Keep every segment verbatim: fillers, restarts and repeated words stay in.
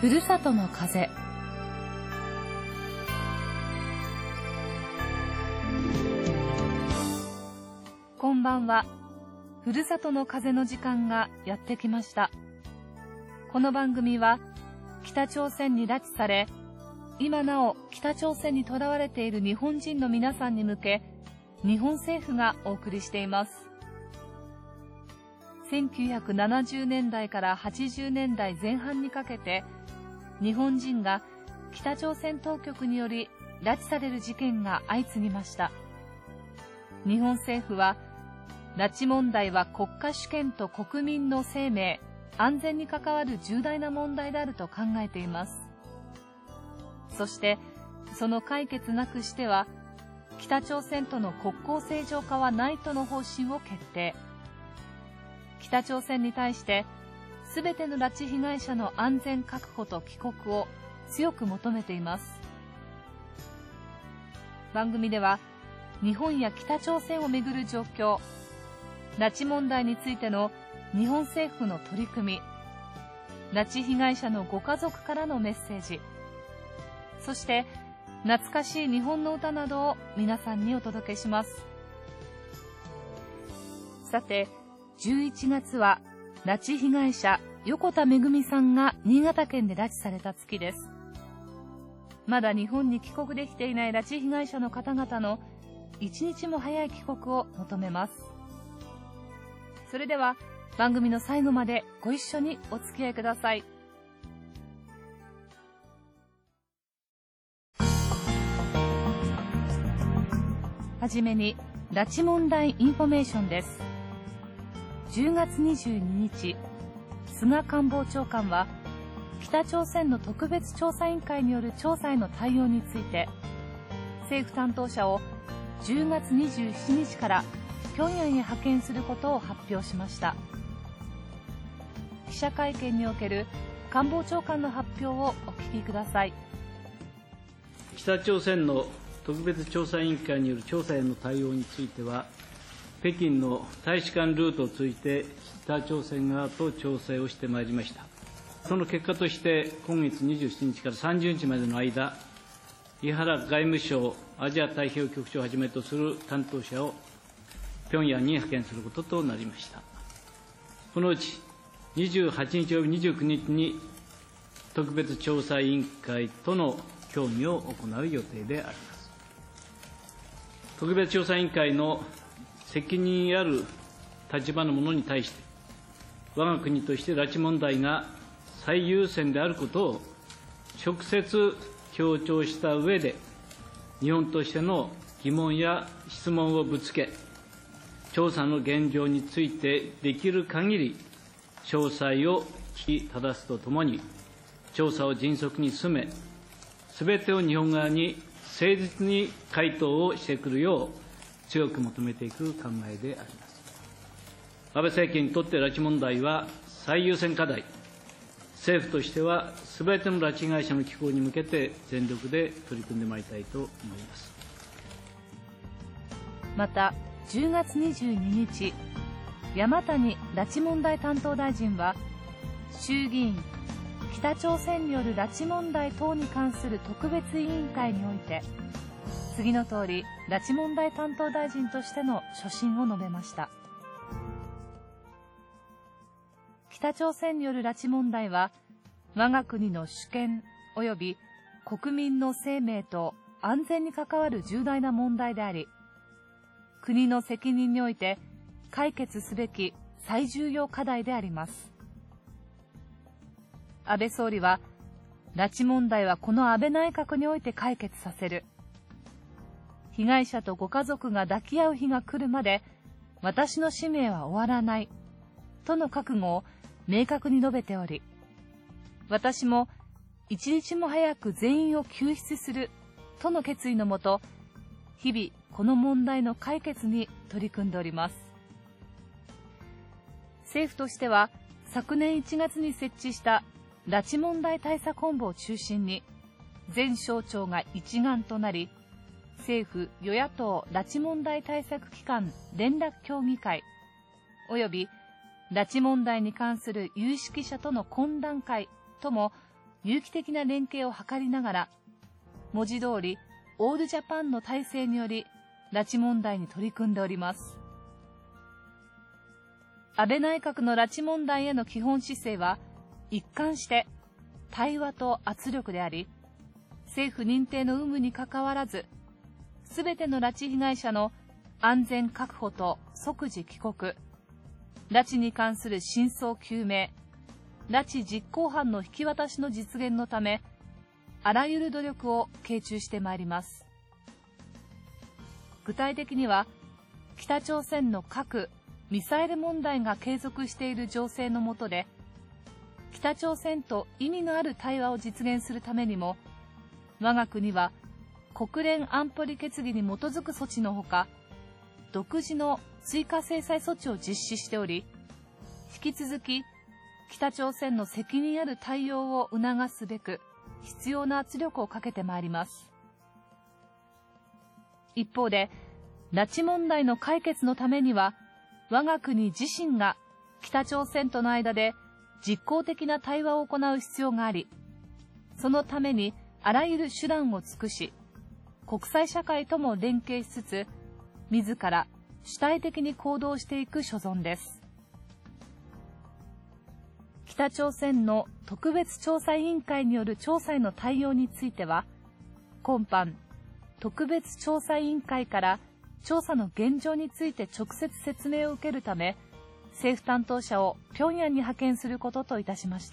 ふるさとの風。こんばんは。ふるさとの風の時間がやってきました。この番組は北朝鮮に拉致され、今なお北朝鮮にとらわれている日本人の皆さんに向け、日本政府がお送りしています。せんきゅうひゃくななじゅうねんだいからはちじゅうねんだいぜん半にかけて、日本人が北朝鮮当局により拉致される事件が相次ぎました。日本政府は、拉致問題は国家主権と国民の生命、安全に関わる重大な問題であると考えています。そして、その解決なくしては、北朝鮮との国交正常化はないとの方針を決定。北朝鮮に対して、すべての拉致被害者の安全確保と帰国を強く求めています。番組では、日本や北朝鮮をめぐる状況、拉致問題についての日本政府の取り組み、拉致被害者のご家族からのメッセージ、そして懐かしい日本の歌などを皆さんにお届けします。さて、じゅういちがつは拉致被害者横田めぐみさんが新潟県で拉致された月です。まだ日本に帰国できていない拉致被害者の方々の一日も早い帰国を求めます。それでは番組の最後までご一緒にお付き合いください。はじめに拉致問題インフォメーションです。じゅうがつにじゅうににち、菅官房長官は北朝鮮の特別調査委員会による調査への対応について、政府担当者をじゅうがつにじゅうしちにちから平壌へ派遣することを発表しました。記者会見における官房長官の発表をお聞きください。 北朝鮮の特別調査委員会による調査への対応については、北京の大使館ルートを通じて北朝鮮側と調整をしてまいりました。その結果として、今月にじゅうしちにちからさんじゅうにちまでの間、井原外務省アジア太平洋局長をはじめとする担当者を平壌に派遣することとなりました。このうちにじゅうはちにちおよびにじゅうくにちに特別調査委員会との協議を行う予定であります。特別調査委員会の責任ある立場の者に対して、我が国として拉致問題が最優先であることを直接強調した上で、日本としての疑問や質問をぶつけ、調査の現状についてできる限り詳細を聞き正すとともに、調査を迅速に進め、すべてを日本側に誠実に回答をしてくるよう強く求めていく考えであります。安倍政権にとって拉致問題は最優先課題。政府としてはすべての拉致被害者の帰国に向けて全力で取り組んでまいりたいと思います。 また、じゅうがつにじゅうににち、山谷拉致問題担当大臣は、衆議院北朝鮮による拉致問題等に関する特別委員会において、次の通り拉致問題担当大臣としての所信を述べました。北朝鮮による拉致問題は、我が国の主権及び国民の生命と安全に関わる重大な問題であり、国の責任において解決すべき最重要課題であります。安倍総理は、拉致問題はこの安倍内閣において解決させる。被害者とご家族が抱き合う日が来るまで、私の使命は終わらない、との覚悟を明確に述べており、私も一日も早く全員を救出する、との決意のもと、日々この問題の解決に取り組んでおります。政府としては、昨年いちがつに設置した拉致問題対策本部を中心に、全省庁が一丸となり、政府与野党拉致問題対策機関連絡協議会および拉致問題に関する有識者との懇談会とも有機的な連携を図りながら、文字通りオールジャパンの体制により拉致問題に取り組んでおります。安倍内閣の拉致問題への基本姿勢は一貫して対話と圧力であり、政府認定の有無にかかわらず、すべての拉致被害者の安全確保と即時帰国、拉致に関する真相究明、拉致実行犯の引き渡しの実現のため、あらゆる努力を傾注してまいります。具体的には、北朝鮮の核・ミサイル問題が継続している情勢の下で、北朝鮮と意味のある対話を実現するためにも、我が国は国連安保理決議に基づく措置のほか、独自の追加制裁措置を実施しており、引き続き北朝鮮の責任ある対応を促すべく必要な圧力をかけてまいります。一方で、拉致問題の解決のためには、我が国自身が北朝鮮との間で実効的な対話を行う必要があり、そのためにあらゆる手段を尽くし、国際社会とも連携しつつ、自ら主体的に行動していく所存です。北朝鮮の特別調査委員会による調査への対応については、今般、特別調査委員会から調査の現状について直接説明を受けるため、政府担当者を平壌に派遣することといたしました。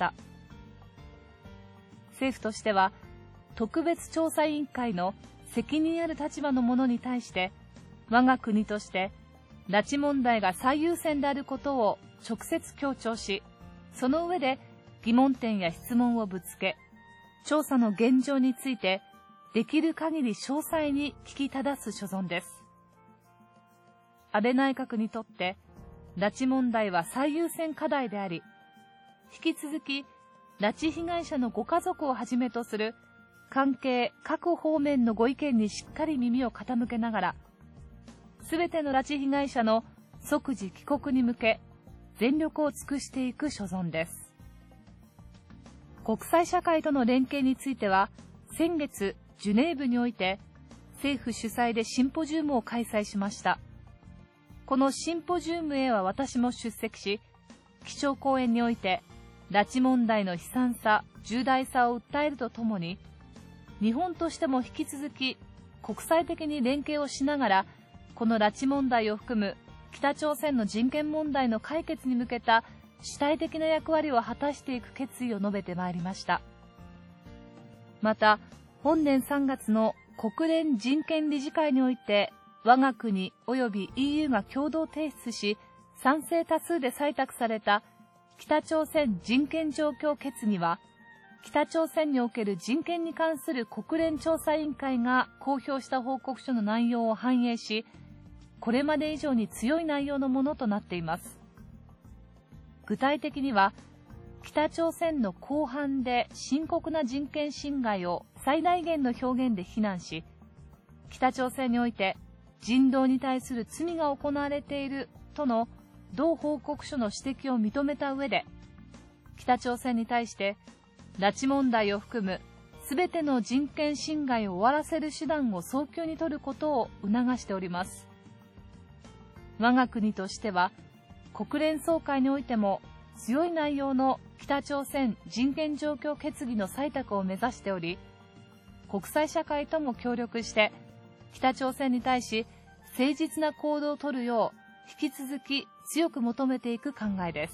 政府としては、特別調査委員会の責任ある立場の者に対して、我が国として拉致問題が最優先であることを直接強調し、その上で疑問点や質問をぶつけ、調査の現状についてできる限り詳細に聞きただす所存です。安倍内閣にとって拉致問題は最優先課題であり、引き続き拉致被害者のご家族をはじめとする関係各方面のご意見にしっかり耳を傾けながら、すべての拉致被害者の即時帰国に向け、全力を尽くしていく所存です。国際社会との連携については、先月、ジュネーブにおいて、政府主催でシンポジウムを開催しました。このシンポジウムへは私も出席し、基調講演において、拉致問題の悲惨さ、重大さを訴えるとともに、日本としても引き続き、国際的に連携をしながら、この拉致問題を含む北朝鮮の人権問題の解決に向けた主体的な役割を果たしていく決意を述べてまいりました。また、本年さんがつの国連人権理事会において、我が国及び イーユー が共同提出し、賛成多数で採択された北朝鮮人権状況決議は、北朝鮮における人権に関する国連調査委員会が公表した報告書の内容を反映し、これまで以上に強い内容のものとなっています。具体的には、北朝鮮の広範で深刻な人権侵害を最大限の表現で非難し、北朝鮮において人道に対する罪が行われているとの同報告書の指摘を認めた上で、北朝鮮に対して拉致問題を含むすべての人権侵害を終わらせる手段を早急に取ることを促しております。我が国としては、国連総会においても強い内容の北朝鮮人権状況決議の採択を目指しており、国際社会とも協力して、北朝鮮に対し誠実な行動を取るよう引き続き強く求めていく考えです。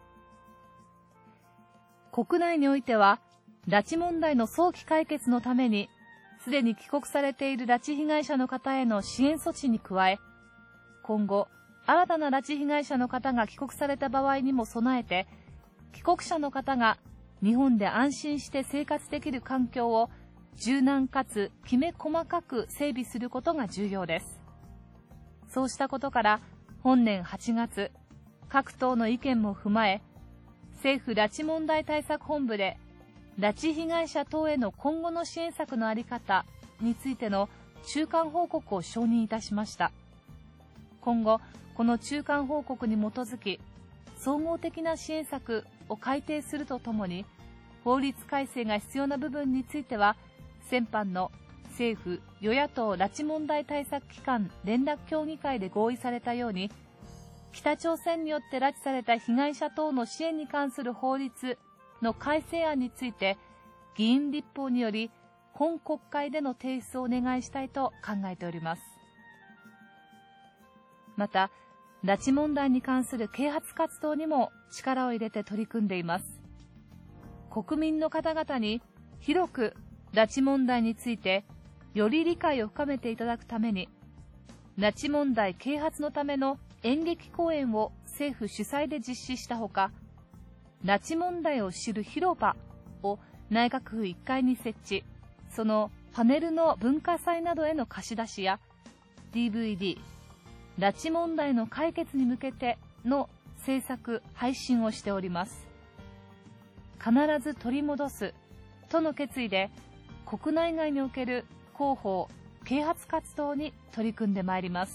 国内においては、拉致問題の早期解決のために、すでに帰国されている拉致被害者の方への支援措置に加え、今後、新たな拉致被害者の方が帰国された場合にも備えて、帰国者の方が日本で安心して生活できる環境を柔軟かつきめ細かく整備することが重要です。そうしたことから、本年はちがつ、各党の意見も踏まえ、政府拉致問題対策本部で、拉致被害者等への今後の支援策の在り方についての中間報告を承認いたしました。今後、この中間報告に基づき、総合的な支援策を改定するとともに、 法律改正が必要な部分については、先般の政府与野党拉致問題対策機関連絡協議会で合意されたように、北朝鮮によって拉致された被害者等の支援に関する法律の改正案について、議員立法により本国会での提出をお願いしたいと考えております。また、拉致問題に関する啓発活動にも力を入れて取り組んでいます。国民の方々に広く拉致問題についてより理解を深めていただくために、拉致問題啓発のための演劇公演を政府主催で実施したほか、拉致問題を知る広場を内閣府いっかいに設置、そのパネルの文化祭などへの貸し出しや ディーブイディー、拉致問題の解決に向けての制作・配信をしております。必ず取り戻すとの決意で、国内外における広報・啓発活動に取り組んでまいります。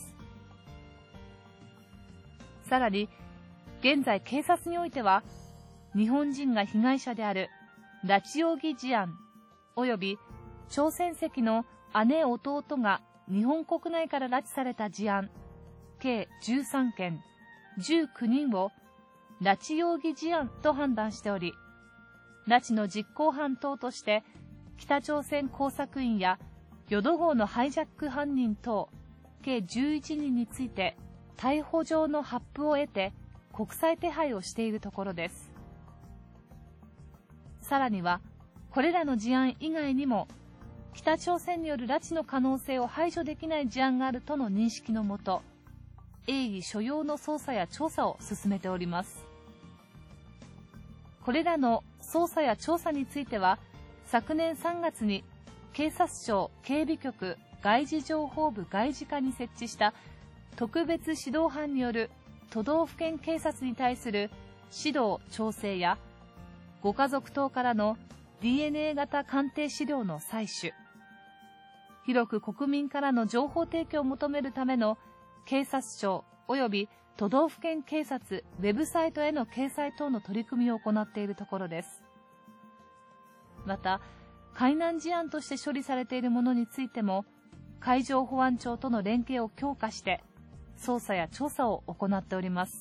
さらに、現在警察においては、日本人が被害者である拉致容疑事案及び朝鮮籍の姉弟が日本国内から拉致された事案計じゅうさんけん、じゅうきゅうにんを拉致容疑事案と判断しており、拉致の実行犯等として北朝鮮工作員や淀号のハイジャック犯人等計じゅういちにんについて逮捕状の発布を得て国際手配をしているところです。さらには、これらの事案以外にも北朝鮮による拉致の可能性を排除できない事案があるとの認識のもと、鋭意所要の捜査や調査を進めております。これらの捜査や調査については、昨年さんがつに警察庁警備局外事情報部外事課に設置した特別指導班による都道府県警察に対する指導・調整や、ご家族等からの ディーエヌエー 型鑑定資料の採取、広く国民からの情報提供を求めるための警察庁及び都道府県警察ウェブサイトへの掲載等の取り組みを行っているところです。また、海難事案として処理されているものについても、海上保安庁との連携を強化して捜査や調査を行っております。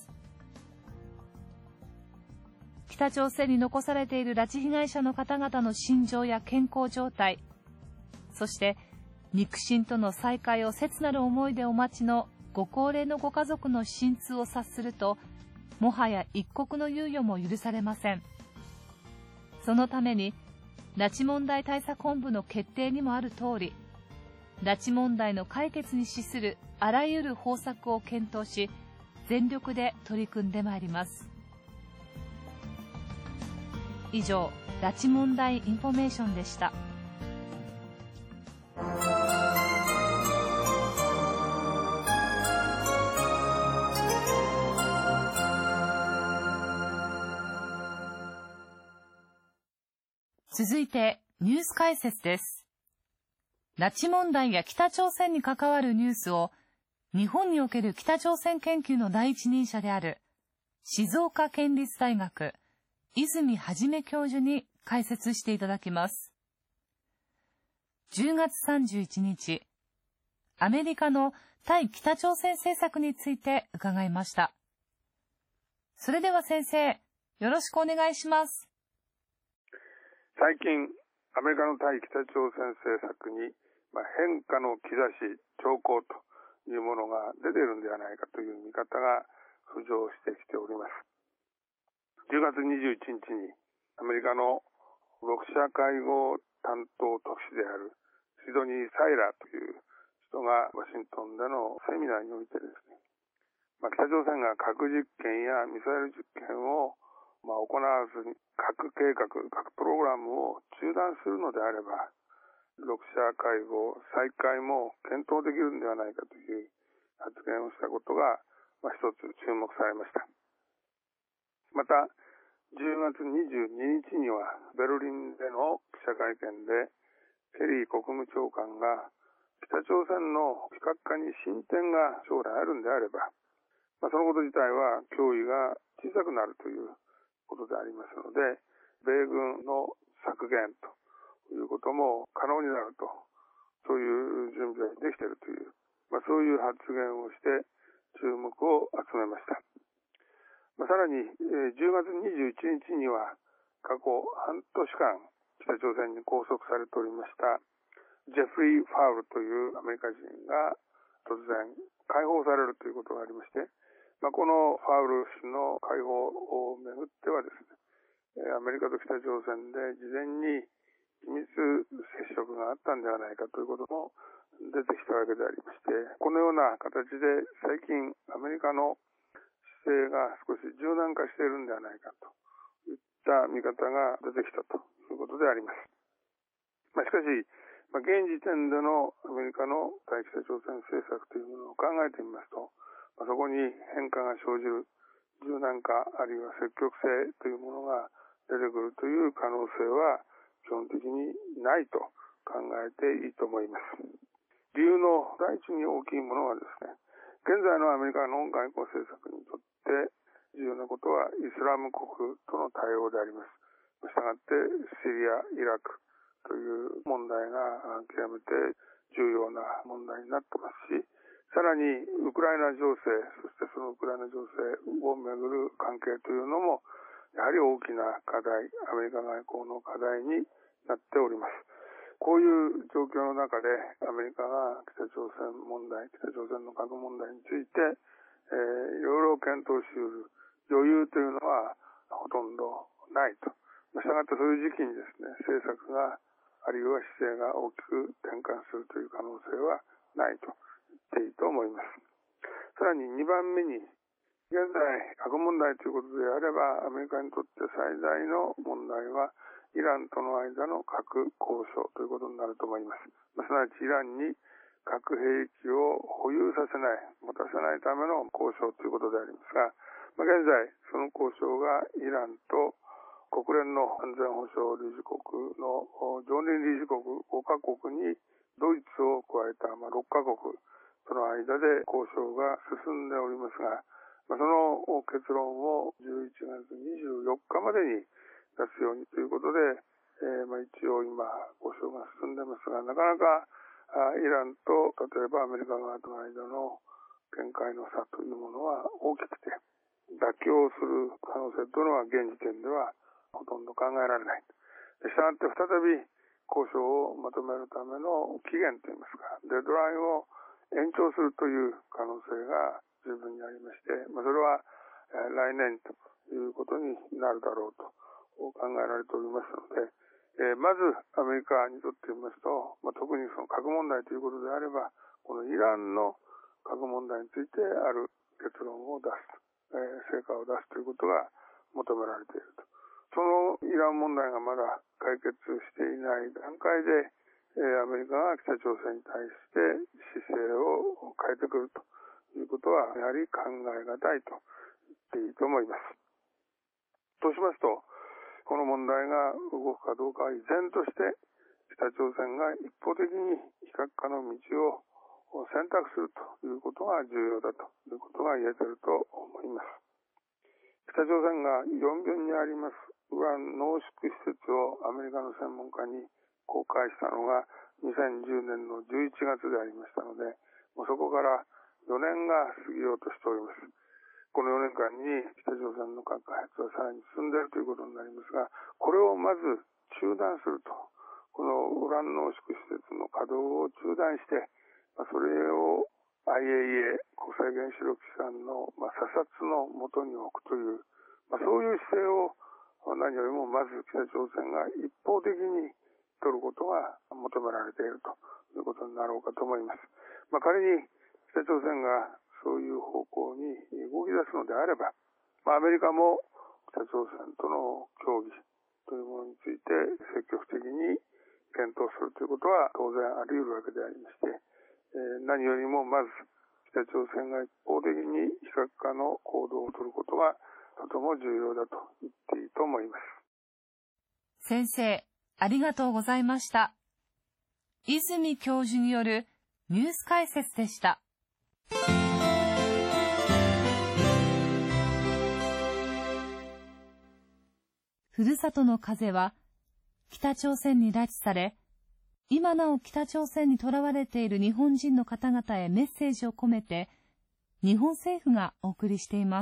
北朝鮮に残されている拉致被害者の方々の心情や健康状態、そして肉親との再会を切なる思いでお待ちのご高齢のご家族の心痛を察すると、もはや一刻の猶予も許されません。そのために、拉致問題対策本部の決定にもある通り、拉致問題の解決に資するあらゆる方策を検討し、全力で取り組んでまいります。以上、拉致問題インフォメーションでした。続いてニュース解説です。拉致問題や北朝鮮に関わるニュースを日本における北朝鮮研究の第一人者である静岡県立大学泉元教授に解説していただきます。じゅうがつさんじゅういちにち、アメリカの対北朝鮮政策について伺いました。それでは先生、よろしくお願いします。 最近、アメリカの対北朝鮮政策に、まあ、変化の兆し、兆候というものが出ているんではないかという見方が浮上してきております。じゅうがつにじゅういちにちに、アメリカのろく者会合担当特使であるシドニー・サイラーという人がワシントンでのセミナーにおいてですね、まあ、北朝鮮が核実験やミサイル実験をまあ、行わずに核計画、核プログラムを中断するのであれば、ろく者会合再開も検討できるのではないかという発言をしたことが、まあ、一つ注目されました。また、じゅうがつにじゅうににちにはベルリンでの記者会見で、ケリー国務長官が北朝鮮の非核化に進展が将来あるんであれば、まあ、そのこと自体は脅威が小さくなるということでありますので、 米軍の削減ということも可能になると、そういう準備ができているという、まあ、そういう発言をして注目を集めました。まあ、さらに、えー、じゅうがつにじゅういちにちには過去半年間北朝鮮に拘束されておりましたジェフリー・ファウルというアメリカ人が突然解放されるということがありまして、まあ、このファウル氏の解放をめぐってはですね、アメリカと北朝鮮で事前に秘密接触があったんではないかということも出てきたわけでありまして、このような形で最近アメリカの姿勢が少し柔軟化しているんではないかといった見方が出てきたということであります。まあ、しかし、まあ、現時点でのアメリカの対北朝鮮政策というものを考えてみますと、まあ、そこに変化が生じる柔軟化あるいは積極性というものが出てくるという可能性は基本的にないと考えていいと思います。理由の第一に大きいものはですね、現在のアメリカの外交政策にとって重要なことはイスラム国との対応であります。したがってシリア、イラクという問題が極めて重要な問題になってますし、さらにウクライナ情勢、そしてそのウクライナ情勢をめぐる関係というのもやはり大きな課題、アメリカ外交の課題になっております。こういう状況の中でアメリカが北朝鮮問題、北朝鮮の核問題について、えー、いろいろ検討しうる余裕というのはほとんどないと。したがってそういう時期にですね、政策があるいは姿勢が大きく転換するという可能性はないと言っていいと思います。さらににばんめに、現在核問題ということであればアメリカにとって最大の問題はイランとの間の核交渉ということになると思います。すなわちイランに核兵器を保有させない、持たせないための交渉ということでありますが、まあ、現在その交渉がイランと国連の安全保障理事国の常任理事国ごかこくにドイツを加えたまあろっかこくとの間で交渉が進んでおりますが、まあ、その結論をじゅういちがつにじゅうよっかまでに出すようにということで、えー、まあ一応今交渉が進んでますが、なかなかイランと例えばアメリカ側との間の見解の差というものは大きくて、妥協する可能性というのは現時点ではほとんど考えられない。したがって再び交渉をまとめるための期限といいますか、デッドラインを延長するという可能性が十分にありまして、まあ、それは来年ということになるだろうと考えられておりますので、えー、まずアメリカにとって言いますと、まあ、特にその核問題ということであれば、このイランの核問題についてある結論を出す、えー、成果を出すということが求められていると。そのイラン問題がまだ解決していない段階で、えー、アメリカが北朝鮮に対して姿勢を変えてくるということはやはり考え難いと言っていいと思います。としますと、この問題が動くかどうかは依然として北朝鮮が一方的に非核化の道を選択するということが重要だということが言えていると思います。北朝鮮がヨンビョンにありますウラン濃縮施設をアメリカの専門家に公開したのがにせんじゅうねんのじゅういちがつでありましたので、もうそこからよねんが過ぎようとしております。このよねんかんに北朝鮮の核開発はさらに進んでいるということになりますが、これをまず中断すると、このウラン濃縮施設の稼働を中断して、それを アイエーイーエー 国際原子力機関の査察のもとに置くという、そういう姿勢を何よりもまず北朝鮮が一方的に取ることが求められているということになろうかと思います。まあ、仮に北朝鮮がそういう方向に動き出すのであれば、まあ、アメリカも北朝鮮との協議というものについて積極的に検討するということは当然あり得るわけでありまして、えー、何よりもまず北朝鮮が一方的に非核化の行動を取ることがとても重要だと言っていいと思います。 先生、ありがとうございました。泉教授によるニュース解説でした。 ふるさとの風は北朝鮮に拉致され、今なお北朝鮮に囚われている日本人の方々へメッセージを込めて、日本政府がお送りしています。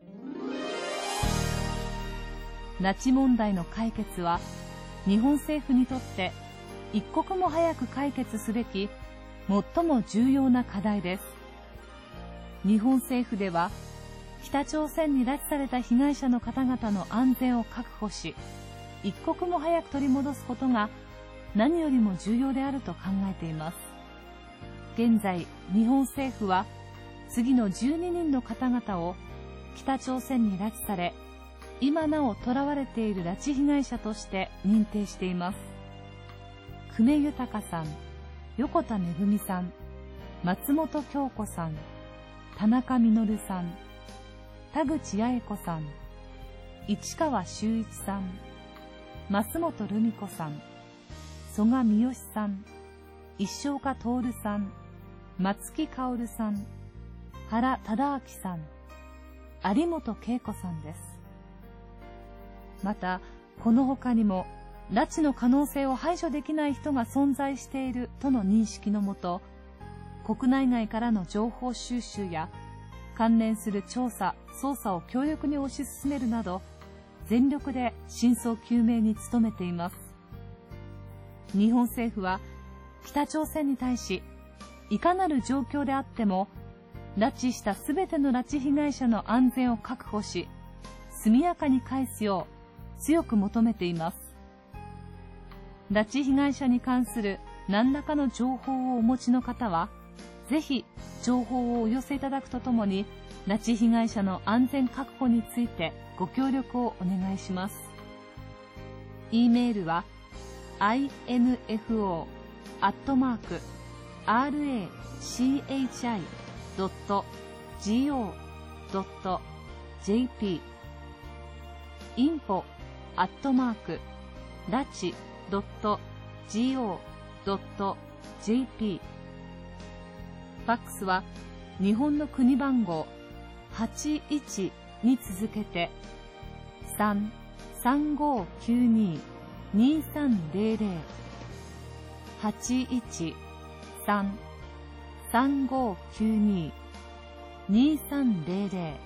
拉致問題の解決は、日本政府にとって一刻も早く解決すべき最も重要な課題です。日本政府では、北朝鮮に拉致された被害者の方々の安全を確保し、一刻も早く取り戻すことが何よりも重要であると考えています。現在、日本政府は次のじゅうににんの方々を北朝鮮に拉致され、今なお囚われている拉致被害者として認定しています。久米豊さん、横田めぐみさん、松本京子さん、田中実さん、田口八重子さん、市川修一さん、増本留美子さん、曽我三好さん、石岡徹さん、松木薫さん、原忠明さん、有本恵子さんです。また、この他にも、拉致の可能性を排除できない人が存在しているとの認識のもと、国内外からの情報収集や、関連する調査・捜査を強力に推し進めるなど、全力で真相究明に努めています。日本政府は、北朝鮮に対し、いかなる状況であっても、拉致したすべての拉致被害者の安全を確保し、速やかに返すよう強く求めています。拉致被害者に関する何らかの情報をお持ちの方は、ぜひ情報をお寄せいただくとともに、拉致被害者の安全確保についてご協力をお願いします。e メールは アイエヌエフオー アットマーク アールエーシーエイチアイ ドット ジーオー ドット ジェーピー インフォ アットマーク ラチ ドット ジーオー ドット ジェーピー ファックスは日本の国番号はちいちに続けて さんさんごきゅうに にさんゼロゼロ はちいちさんさんごきゅうに にさんゼロゼロ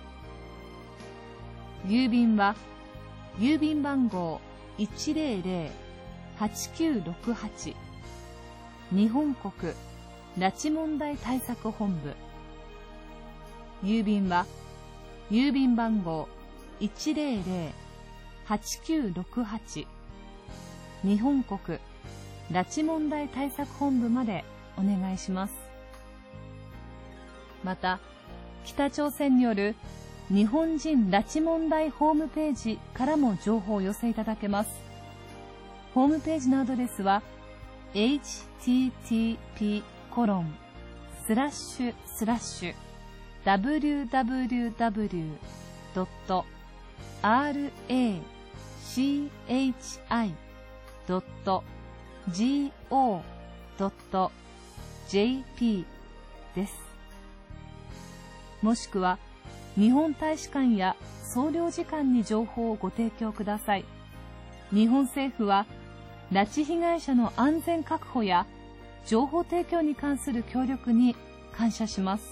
郵便は郵便番号 いちゼロゼロ はちきゅうろくはち 日本国拉致問題対策本部。郵便は郵便番号 いちゼロゼロ はちきゅうろくはち 日本国拉致問題対策本部までお願いします。また、北朝鮮による日本人拉致問題ホームページからも情報を寄せいただけます。ホームページのアドレスは エイチティーティーピーコロンスラッシュスラッシュダブリューダブリューダブリュードットアールエーシーエイチアイドットジーオードットジェーピー です。もしくは日本大使館や総領事館に情報をご提供ください。日本政府は拉致被害者の安全確保や情報提供に関する協力に感謝します。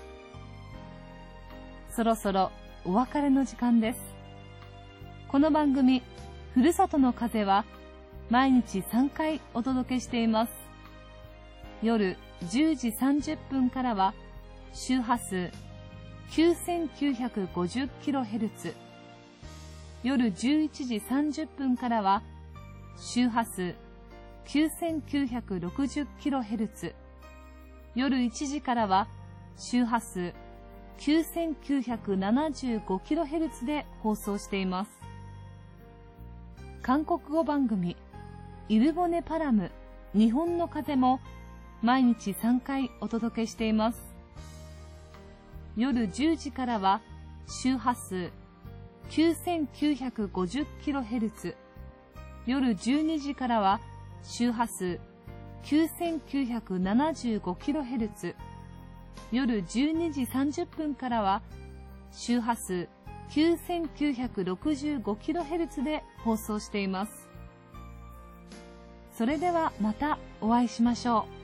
そろそろお別れの時間です。この番組、ふるさとの風は毎日さんかいお届けしています。夜じゅうじさんじゅっぷんからは周波数 きゅうせんきゅうひゃくごじゅっキロヘルツ、夜じゅういちじさんじゅっぷんからは周波数 きゅうせんきゅうひゃくろくじゅっキロヘルツ、夜いちじからは周波数 きゅうせんきゅうひゃくななじゅうごキロヘルツ で放送しています。韓国語番組イルボネパラム日本の風も毎日さんかいお届けしています。夜じゅうじからは周波数 きゅうせんきゅうひゃくごじゅっキロヘルツ、夜じゅうにじからは周波数 きゅうせんきゅうひゃくななじゅうごキロヘルツ、夜じゅうにじさんじゅっぷんからは周波数きゅうせんきゅうひゃくろくじゅうごキロヘルツ で放送しています。それではまたお会いしましょう。